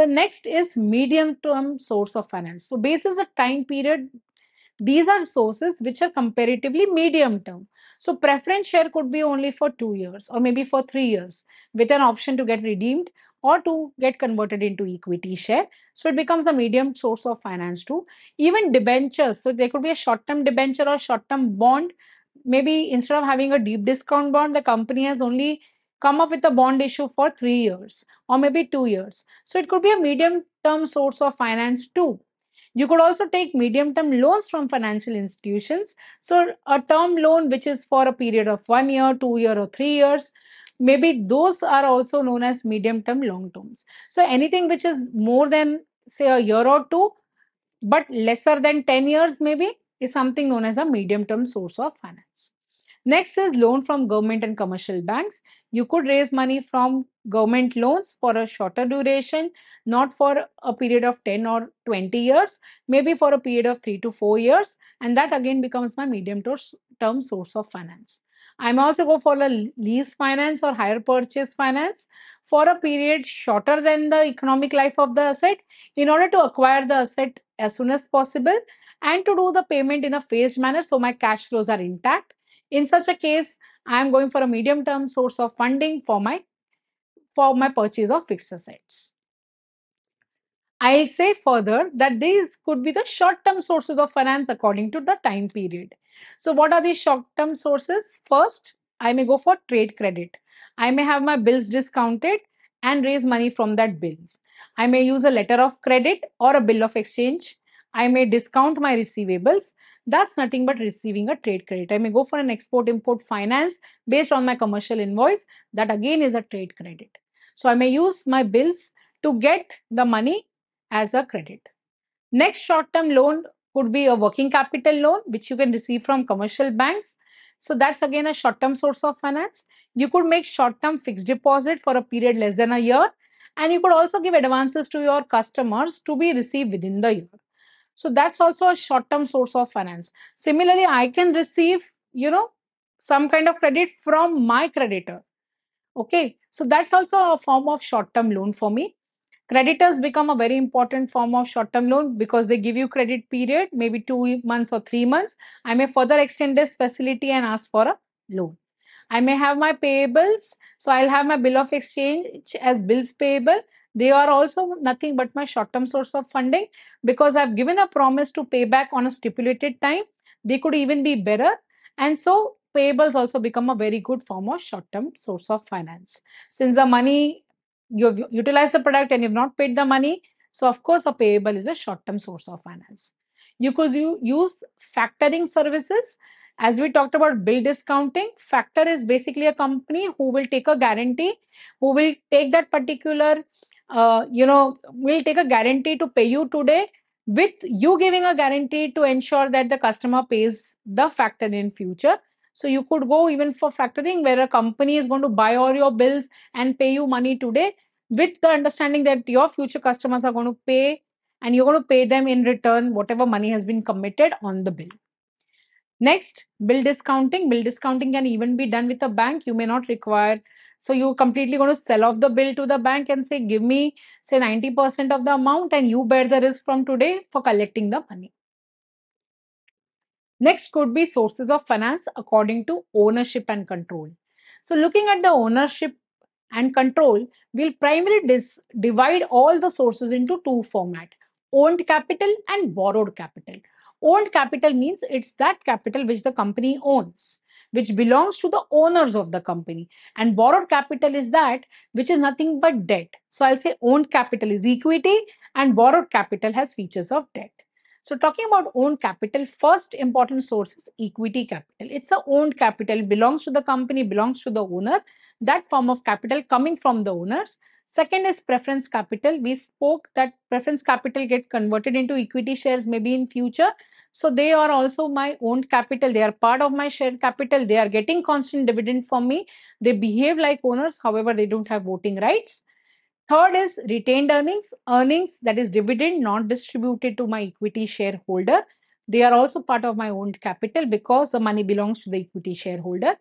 the next is medium term source of finance. So basis the time period, these are sources which are comparatively medium term. So preference share could be only for 2 years or maybe for 3 years with an option to get redeemed or to get converted into equity share. So it becomes a medium source of finance too. Even debentures, so there could be a short term debenture or short term bond. Maybe instead of having a deep discount bond, the company has only come up with a bond issue for 3 years or maybe 2 years. So it could be a medium term source of finance too. You could also take medium term loans from financial institutions. So, a term loan which is for a period of 1 year, 2 year, or 3 years, maybe those are also known as medium term long terms. So, anything which is more than, say, a year or two, but lesser than 10 years, maybe, is something known as a medium term source of finance. Next is loan from government and commercial banks. You could raise money from government loans for a shorter duration, not for a period of 10 or 20 years, maybe for a period of 3 to 4 years, and that again becomes my medium term source of finance. I may also go for the lease finance or hire purchase finance for a period shorter than the economic life of the asset in order to acquire the asset as soon as possible and to do the payment in a phased manner so my cash flows are intact. In such a case, I am going for a medium term source of funding for my purchase of fixed assets. I'll say further that these could be the short term sources of finance according to the time period. So, what are these short term sources? First, I may go for trade credit. I may have my bills discounted and raise money from that bills. I may use a letter of credit or a bill of exchange. I may discount my receivables. That's nothing but receiving a trade credit. I may go for an export import finance based on my commercial invoice. That again is a trade credit. So, I may use my bills to get the money as a credit. Next short term loan could be a working capital loan, which you can receive from commercial banks. So that's again a short term source of finance. You could make short term fixed deposit for a period less than a year, and you could also give advances to your customers to be received within the year. So that's also a short term source of finance. Similarly, I can receive, some kind of credit from my creditor. Okay, so that's also a form of short term loan for me. Creditors become a very important form of short term loan because they give you credit period, maybe 2 months or 3 months. I may further extend this facility and ask for a loan. I may have my payables. So I'll have my bill of exchange as bills payable. They are also nothing but my short term source of funding because I've given a promise to pay back on a stipulated time. They could even be better. And so payables also become a very good form of short term source of finance. Since the money, you've utilized the product and you've not paid the money, so of course a payable is a short term source of finance. You could use factoring services. As we talked about bill discounting, factor is basically a company who will take a guarantee, who will take that particular, will take a guarantee to pay you today with you giving a guarantee to ensure that the customer pays the factor in future. So you could go even for factoring where a company is going to buy all your bills and pay you money today with the understanding that your future customers are going to pay and you're going to pay them in return whatever money has been committed on the bill. Next, bill discounting. Bill discounting can even be done with a bank. You may not require, so you're completely going to sell off the bill to the bank and say, give me, say, 90% of the amount and you bear the risk from today for collecting the money. Next could be sources of finance according to ownership and control. So, looking at the ownership and control, we'll primarily divide all the sources into two formats: owned capital and borrowed capital. Owned capital means it's that capital which the company owns, which belongs to the owners of the company. And borrowed capital is that which is nothing but debt. So I'll say owned capital is equity and borrowed capital has features of debt. So talking about owned capital, first important source is equity capital. It's a owned capital, belongs to the company, belongs to the owner, that form of capital coming from the owners. Second is preference capital. We spoke that preference capital get converted into equity shares maybe in future. So they are also my owned capital. They are part of my share capital. They are getting constant dividend from me. They behave like owners. However, they don't have voting rights. Third is retained earnings. Earnings, that is dividend not distributed to my equity shareholder. They are also part of my owned capital because the money belongs to the equity shareholder.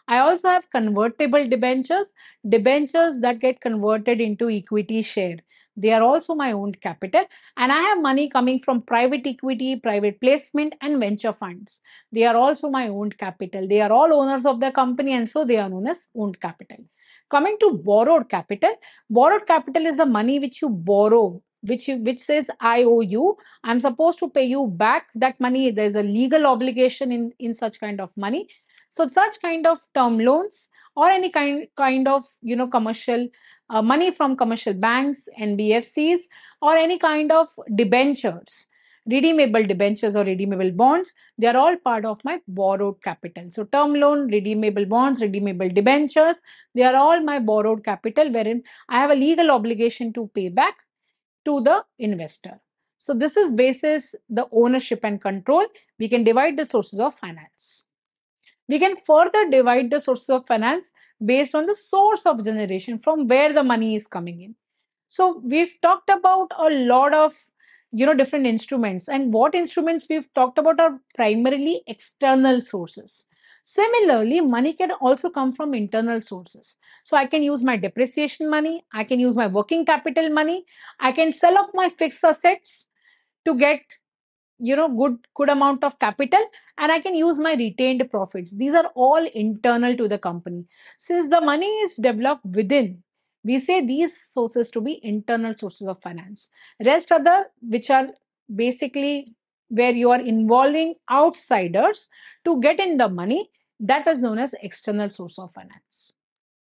I also have convertible debentures, debentures that get converted into equity share. They are also my own capital. And I have money coming from private equity, private placement, and venture funds. They are also my own capital. They are all owners of the company, and so they are known as owned capital. Coming to borrowed capital is the money which you borrow, which says I owe you. I'm supposed to pay you back that money. There's a legal obligation in such kind of money. So such kind of term loans or any kind of commercial money from commercial banks, NBFCs, or any kind of debentures, redeemable debentures or redeemable bonds, they are all part of my borrowed capital. So term loan, redeemable bonds, redeemable debentures, they are all my borrowed capital wherein I have a legal obligation to pay back to the investor. So this is basis the ownership and control. We can divide the sources of finance. We can further divide the sources of finance based on the source of generation, from where the money is coming in. So we've talked about a lot of different instruments, and what instruments we've talked about are primarily external sources. Similarly, money can also come from internal sources. So I can use my depreciation money, I can use my working capital money, I can sell off my fixed assets to get good amount of capital, and I can use my retained profits. These are all internal to the company. Since the money is developed within, we say these sources to be internal sources of finance. Rest other, which are basically where you are involving outsiders to get in the money, that is known as external source of finance.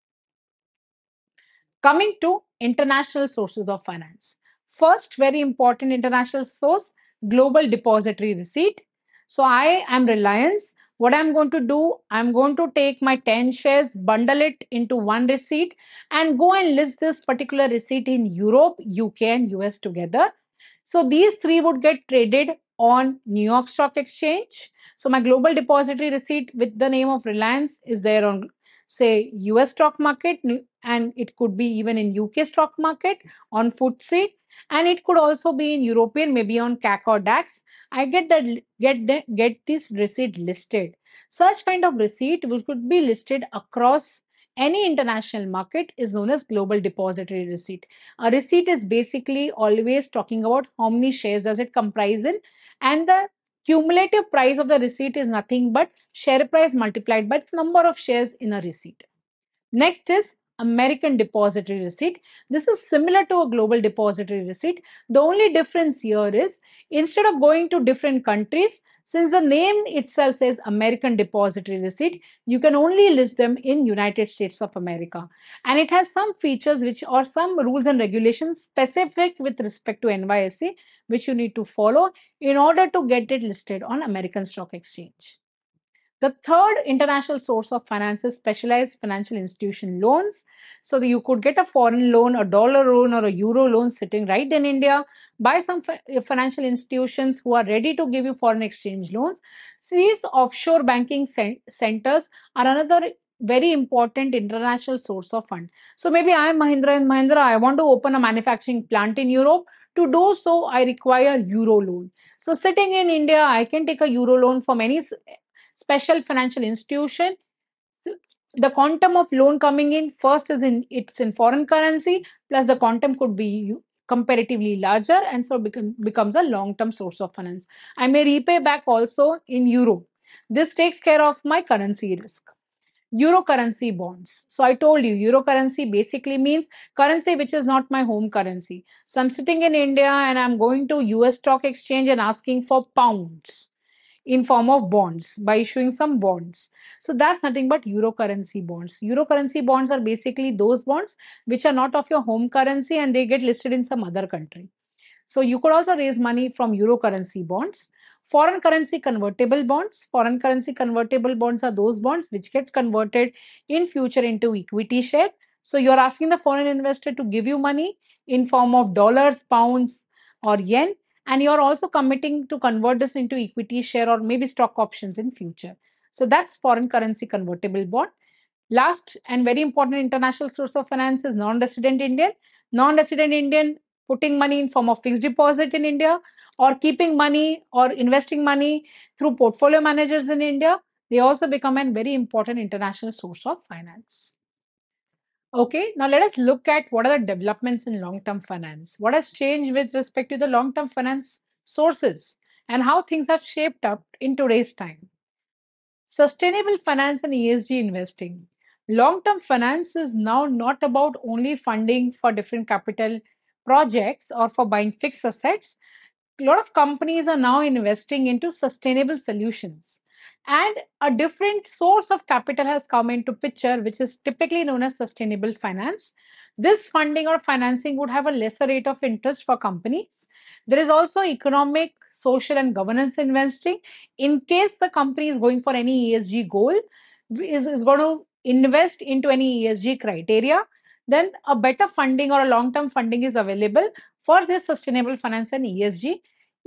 Coming to international sources of finance. First, very important international source, global depository receipt. So I am Reliance. What I'm going to do, I'm going to take my 10 shares, bundle it into one receipt, and go and list this particular receipt in Europe, UK, and US together. So these three would get traded on New York Stock Exchange. So my global depository receipt with the name of Reliance is there on, say, US stock market, and it could be even in UK stock market on FTSE, and it could also be in European, maybe on CAC or DAX. I get this receipt listed. Such kind of receipt which could be listed across any international market is known as global depository receipt. A receipt is basically always talking about how many shares does it comprise in, and the cumulative price of the receipt is nothing but share price multiplied by the number of shares in a receipt. Next is American depository receipt. This is similar to a global depository receipt. The only difference here is, instead of going to different countries, since the name itself says American depository receipt, you can only list them in United States of America. And it has some features which are some rules and regulations specific with respect to NYSE, which you need to follow in order to get it listed on American Stock Exchange. The third international source of finance is specialized financial institution loans. So you could get a foreign loan, a dollar loan, or a euro loan sitting right in India by some financial institutions who are ready to give you foreign exchange loans. So these offshore banking centers are another very important international source of fund. So maybe I am Mahindra and Mahindra, I want to open a manufacturing plant in Europe. To do so, I require euro loan. So sitting in India, I can take a euro loan from any special financial institution. So the quantum of loan coming in first is in foreign currency, plus the quantum could be comparatively larger, and so becomes a long-term source of finance. I may repay back also in euro. This takes care of my currency risk. Euro currency bonds. So I told you, euro currency basically means currency which is not my home currency. So I'm sitting in India and I'm going to US stock exchange and asking for pounds in form of bonds by issuing some bonds. So that's nothing but euro currency bonds. Euro currency bonds are basically those bonds which are not of your home currency and they get listed in some other country. So you could also raise money from euro currency bonds. Foreign currency convertible bonds. Foreign currency convertible bonds are those bonds which get converted in future into equity share. So you're asking the foreign investor to give you money in form of dollars, pounds, or yen, and you're also committing to convert this into equity share or maybe stock options in future. So that's foreign currency convertible bond. Last and very important international source of finance is non-resident Indian. Non-resident Indian putting money in form of fixed deposit in India, or keeping money or investing money through portfolio managers in India. They also become a very important international source of finance. Okay, now let us look at what are the developments in long term finance. What has changed with respect to the long term finance sources and how things have shaped up in today's time. Sustainable finance and ESG investing. Long term finance is now not about only funding for different capital projects or for buying fixed assets. A lot of companies are now investing into sustainable solutions, and a different source of capital has come into picture, which is typically known as sustainable finance. This funding or financing would have a lesser rate of interest for companies. There is also economic, social, and governance investing. In case the company is going for any ESG goal, is going to invest into any ESG criteria, then a better funding or a long term funding is available for this sustainable finance and ESG,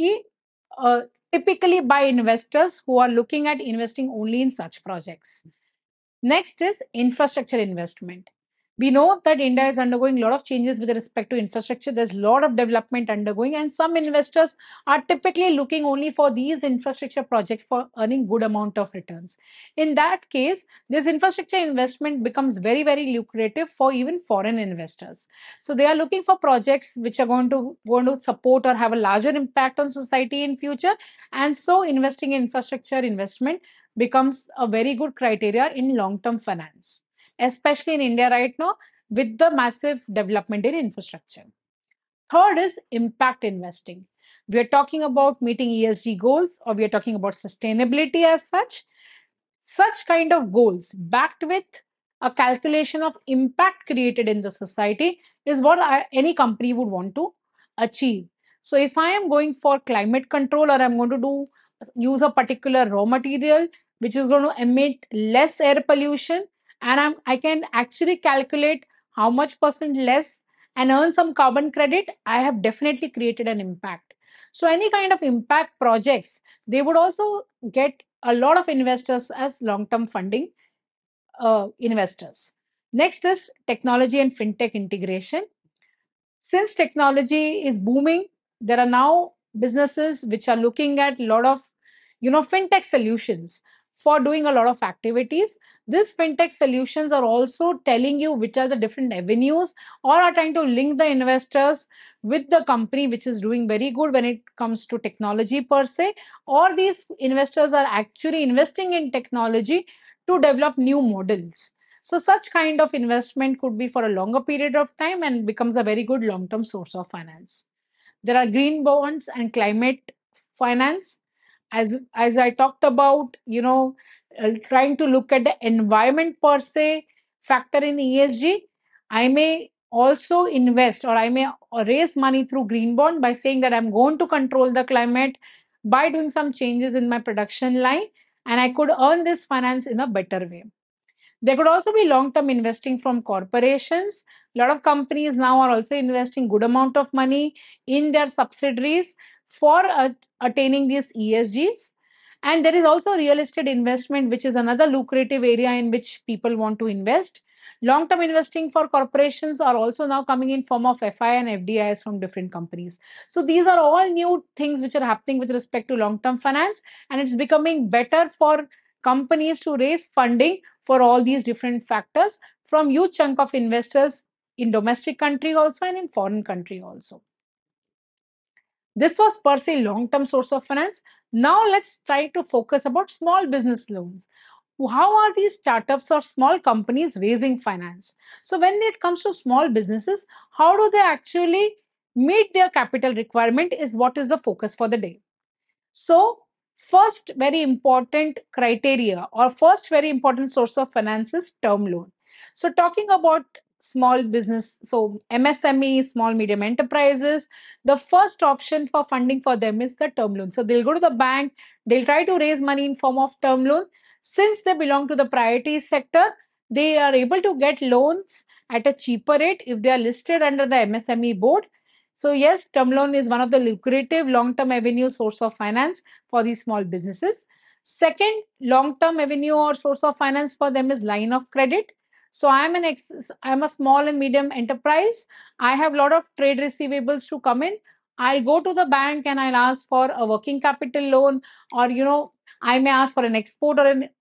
uh, typically by investors who are looking at investing only in such projects. Next is infrastructure investment. We know that India is undergoing a lot of changes with respect to infrastructure. There's a lot of development undergoing, and some investors are typically looking only for these infrastructure projects for earning good amount of returns. In that case, this infrastructure investment becomes very, very lucrative for even foreign investors. So they are looking for projects which are going to support or have a larger impact on society in future, and so investing in infrastructure investment becomes a very good criteria in long term finance, especially in India right now with the massive development in infrastructure. Third is impact investing. We are talking about meeting ESG goals, or we are talking about sustainability as such. Such kind of goals backed with a calculation of impact created in the society is what any company would want to achieve. So if I am going for climate control, or I'm going to use a particular raw material which is going to emit less air pollution, and I can actually calculate how much percent less and earn some carbon credit, I have definitely created an impact. So any kind of impact projects, they would also get a lot of investors as long term funding investors. Next is technology and fintech integration. Since technology is booming, there are now businesses which are looking at a lot of fintech solutions for doing a lot of activities. These fintech solutions are also telling you which are the different avenues, or are trying to link the investors with the company which is doing very good when it comes to technology per se, or these investors are actually investing in technology to develop new models. So such kind of investment could be for a longer period of time and becomes a very good long-term source of finance. There are green bonds and climate finance. As I talked about, trying to look at the environment per se factor in ESG. I may also invest, or I may raise money through green bond by saying that I'm going to control the climate by doing some changes in my production line, and I could earn this finance in a better way. There could also be long-term investing from corporations. A lot of companies now are also investing good amount of money in their subsidiaries for attaining these ESGs. And there is also real estate investment, which is another lucrative area in which people want to invest. Long-term investing for corporations are also now coming in form of FI and FDIs from different companies. So these are all new things which are happening with respect to long-term finance, and it's becoming better for companies to raise funding for all these different factors from huge chunk of investors in domestic country also and in foreign country also. This was per se long-term source of finance. Now let's try to focus about small business loans. How are these startups or small companies raising finance? So when it comes to small businesses, how do they actually meet their capital requirement is what is the focus for the day. So, first very important criteria, or first very important source of finance is term loan. So, talking about small business, so MSME, small medium enterprises, the first option for funding for them is the term loan. So, they'll go to the bank, they'll try to raise money in form of term loan. Since they belong to the priority sector, they are able to get loans at a cheaper rate if they are listed under the MSME board. So yes, term loan is one of the lucrative long-term avenue source of finance for these small businesses. Second, long-term avenue or source of finance for them is line of credit. So I'm a small and medium enterprise. I have a lot of trade receivables to come in. I'll go to the bank and I'll ask for a working capital loan, or I may ask for an export or an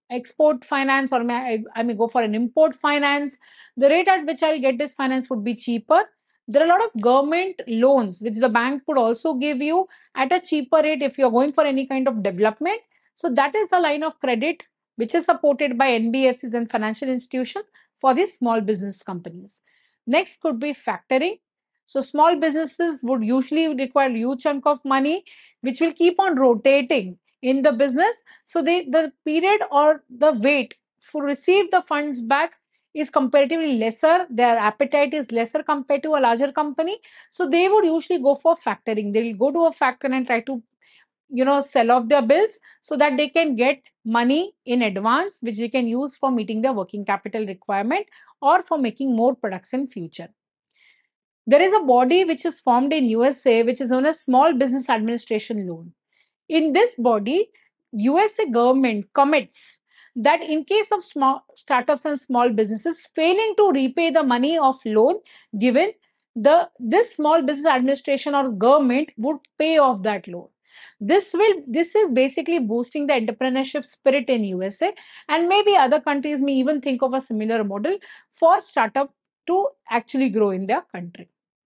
export finance, or I may go for an import finance, the rate at which I'll get this finance would be cheaper. There are a lot of government loans which the bank could also give you at a cheaper rate if you're going for any kind of development. So that is the line of credit which is supported by NBFCs and financial institutions for these small business companies. Next could be factoring. So small businesses would usually require huge chunk of money which will keep on rotating in the business. So the period or the wait to receive the funds back is comparatively lesser. Their appetite is lesser compared to a larger company. So they would usually go for factoring. They will go to a factor and try to sell off their bills so that they can get money in advance which they can use for meeting their working capital requirement or for making more products in future. There is a body which is formed in USA which is known as Small Business Administration Loan. In this body, USA government commits that in case of small startups and small businesses failing to repay the money of loan given, this small business administration or government would pay off that loan. This is basically boosting the entrepreneurship spirit in USA, and maybe other countries may even think of a similar model for startup to actually grow in their country.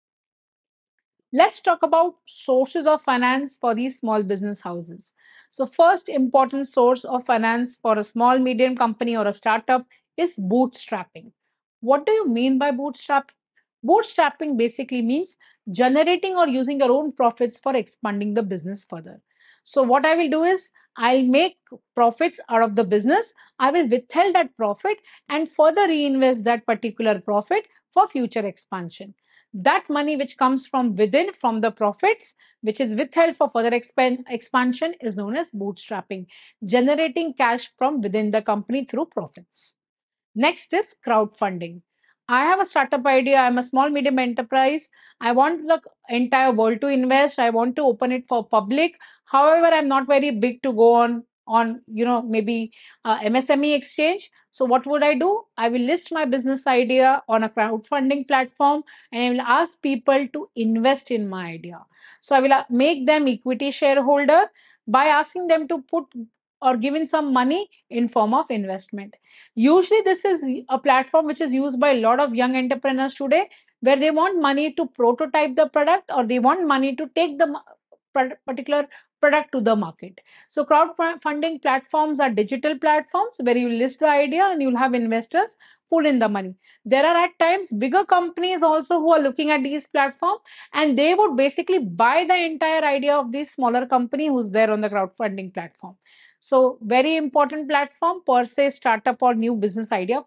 Let's talk about sources of finance for these small business houses. So, first important source of finance for a small medium company or a startup is bootstrapping. What do you mean by bootstrapping? Bootstrapping basically means generating or using your own profits for expanding the business further. So, what I will do is I'll make profits out of the business, I will withhold that profit and further reinvest that particular profit for future expansion. That money which comes from within, from the profits, which is withheld for further expansion, is known as bootstrapping, generating cash from within the company through profits. Next is crowdfunding. I have a startup idea. I'm a small medium enterprise. I want the entire world to invest. I want to open it for public. However, I'm not very big to go on maybe MSME exchange. So what would I do? I will list my business idea on a crowdfunding platform and I will ask people to invest in my idea. So I will make them equity shareholder by asking them to put or given some money in form of investment. Usually this is a platform which is used by a lot of young entrepreneurs today, where they want money to prototype the product or they want money to take the particular product to the market. So crowdfunding platforms are digital platforms where you list the idea and you'll have investors pull in the money. There are at times bigger companies also who are looking at these platforms, and they would basically buy the entire idea of this smaller company who's there on the crowdfunding platform. So very important platform per se startup or new business idea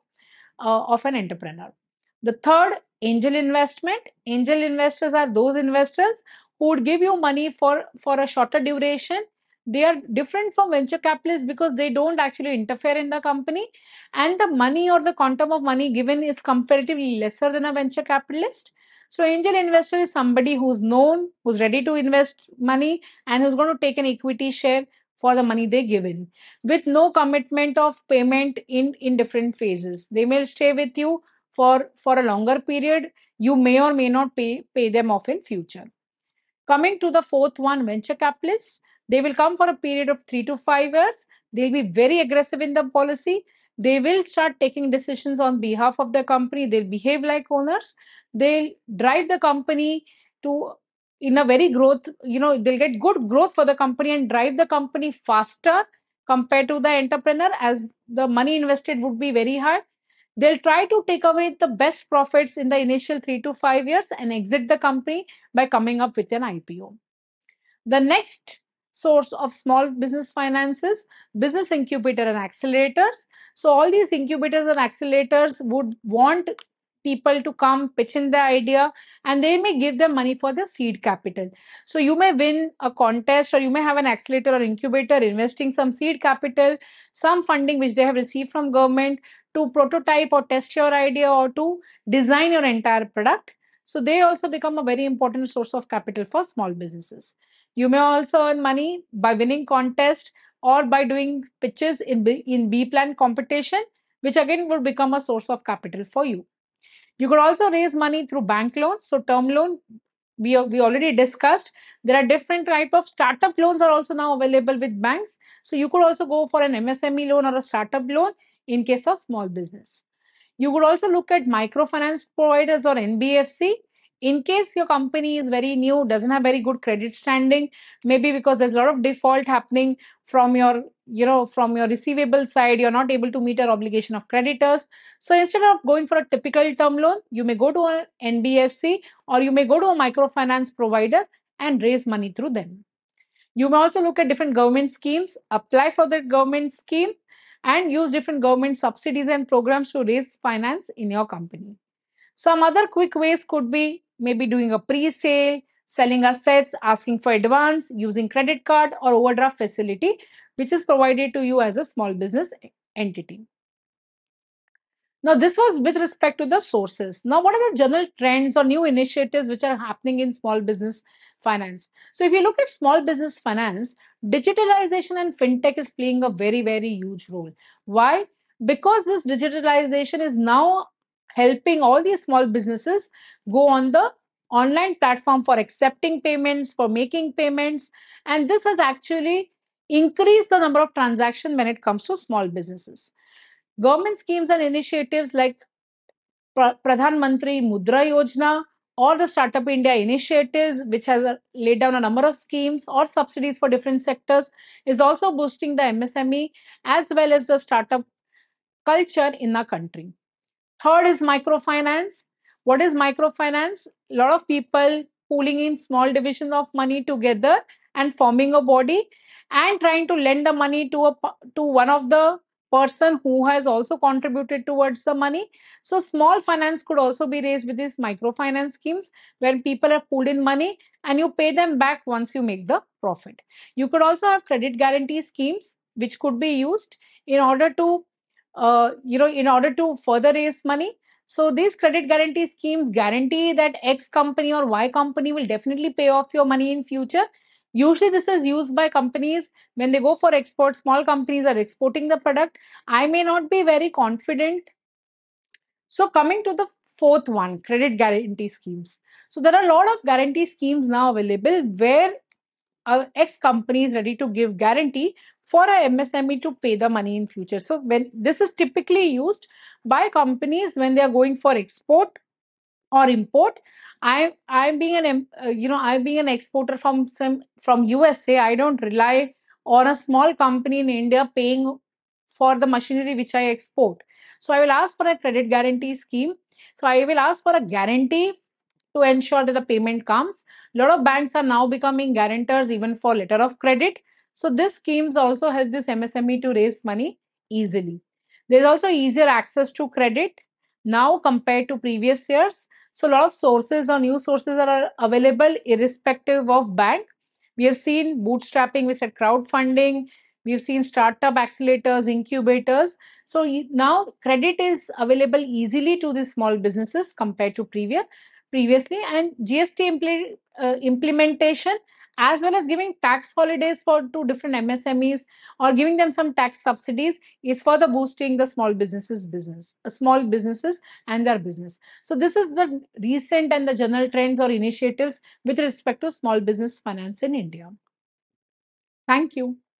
of an entrepreneur. The third, angel investment. Angel investors are those investors who would give you money for a shorter duration. They are different from venture capitalists because they don't actually interfere in the company, and the money or the quantum of money given is comparatively lesser than a venture capitalist. So angel investor is somebody who's known, who's ready to invest money, and who's going to take an equity share for the money they give in, with no commitment of payment in different phases. They may stay with you for a longer period. You may or may not pay them off in future. Coming to the fourth one, venture capitalists, they will come for a period of 3 to 5 years. They'll be very aggressive in the policy. They will start taking decisions on behalf of the company. They'll behave like owners. They'll drive the company to in a very growth, they'll get good growth for the company and drive the company faster compared to the entrepreneur, as the money invested would be very high. They'll try to take away the best profits in the initial 3 to 5 years and exit the company by coming up with an IPO. The next source of small business finances, business incubator and accelerators. So all these incubators and accelerators would want people to come pitch in the idea, and they may give them money for the seed capital. So you may win a contest, or you may have an accelerator or incubator investing some seed capital, some funding which they have received from government to prototype or test your idea or to design your entire product. So they also become a very important source of capital for small businesses. You may also earn money by winning contest or by doing pitches in B plan competition, which again would become a source of capital for you. You could also raise money through bank loans. So term loan we already discussed, there are different type of startup loans are also now available with banks. So you could also go for an MSME loan or a startup loan in case of small business. You would also look at microfinance providers or NBFC in case your company is very new, doesn't have very good credit standing, maybe because there's a lot of default happening from your, from your receivable side, you're not able to meet your obligation of creditors. So instead of going for a typical term loan, you may go to an NBFC or you may go to a microfinance provider and raise money through them. You may also look at different government schemes, apply for that government scheme, and use different government subsidies and programs to raise finance in your company. Some other quick ways could be maybe doing a pre-sale, selling assets, asking for advance, using credit card or overdraft facility, which is provided to you as a small business entity. Now, this was with respect to the sources. Now, what are the general trends or new initiatives which are happening in small business finance? So, if you look at small business finance, digitalization and fintech is playing a very, very huge role. Why? Because this digitalization is now helping all these small businesses go on the online platform for accepting payments, for making payments, and this has actually increased the number of transactions when it comes to small businesses. Government schemes and initiatives like Pradhan Mantri Mudra Yojana or the Startup India initiatives, which has laid down a number of schemes or subsidies for different sectors, is also boosting the MSME as well as the startup culture in the country. Third is microfinance. What is microfinance? A lot of people pooling in small divisions of money together and forming a body and trying to lend the money to one of the person who has also contributed towards the money. So small finance could also be raised with these microfinance schemes where people have pooled in money and you pay them back once you make the profit. You could also have credit guarantee schemes which could be used in order to in order to further raise money. So these credit guarantee schemes guarantee that X company or Y company will definitely pay off your money in future. Usually this is used by companies when they go for export. Small companies are exporting the product. I may not be very confident. So coming to the fourth one, credit guarantee schemes. So there are a lot of guarantee schemes now available where X company is ready to give guarantee for a MSME to pay the money in future. So when this is typically used by companies when they are going for export or import. I'm being I'm being an exporter from USA. I don't rely on a small company in India paying for the machinery which I export. So I will ask for a credit guarantee scheme. So I will ask for a guarantee to ensure that the payment comes. A lot of banks are now becoming guarantors even for letter of credit. So these schemes also help this MSME to raise money easily. There's also easier access to credit now compared to previous years. So a lot of sources or new sources are available irrespective of bank. We have seen bootstrapping, we said crowdfunding, we've seen startup accelerators, incubators. So now credit is available easily to the small businesses compared to previously, and GST implementation as well as giving tax holidays for to different MSMEs or giving them some tax subsidies is further boosting the small businesses and their business. So this is the recent and the general trends or initiatives with respect to small business finance in India. Thank you.